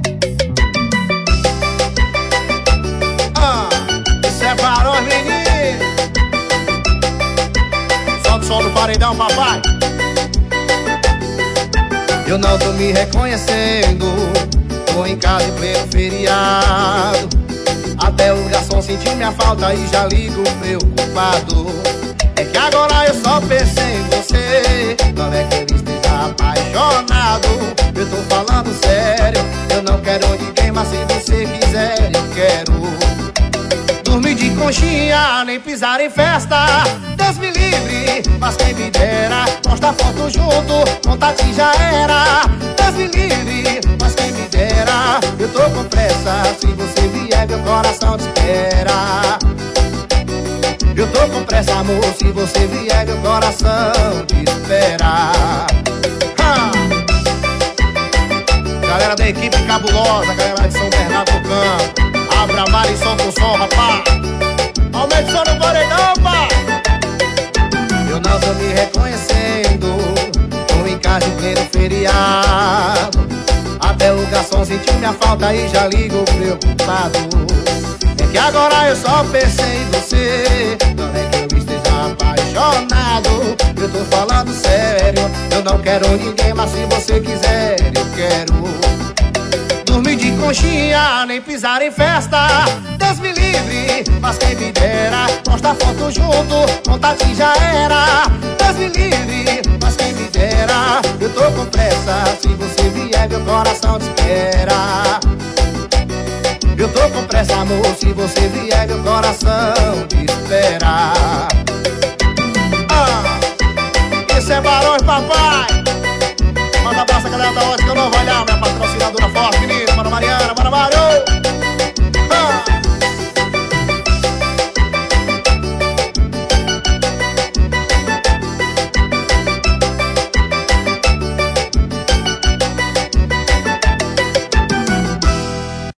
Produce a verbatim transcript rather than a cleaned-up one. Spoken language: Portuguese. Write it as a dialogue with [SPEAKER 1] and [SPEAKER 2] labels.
[SPEAKER 1] Ah, isso é barulho, menino. Solta o som do paredão, papai. Eu não tô me reconhecendo, tô em casa em pleno feriado. Até o garçom sentiu minha falta e já ligo preocupado. É que agora eu só pensei em você, não é que eu esteja apaixonado. Eu tô falando sério, eu não quero ninguém, mas se você quiser eu quero dormir de conchinha, nem pisar em festa. Deus me livre, mas quem me dera postar foto junto, com Tati já era. Deus me livre, mas quem me dera. Eu tô com pressa, se você vier meu coração te espera. Eu tô com pressa, amor, se você vier meu coração te espera. Ha! Galera da equipe cabulosa, galera de São Bernardo do Campo, abra a mar e solta o som, rapaz. Aumente o som no paredão, pá. Eu não tô me reconhecendo, tô em casa em pleno feriado. Até o garçom sentiu minha falta e já ligou preocupado. É que agora eu só pensei em você, não é que eu esteja apaixonado. Eu tô falando sério, eu não quero ninguém, mas se você quiser eu quero dormir de conchinha, nem pisar em festa. Deus me livre, mas quem me dera postar foto junto, com Tati já era. Deus me livre, mas quem me dera. Eu tô com pressa, se você vier meu coração te espera. Eu tô com pressa, amor, se você vier meu coração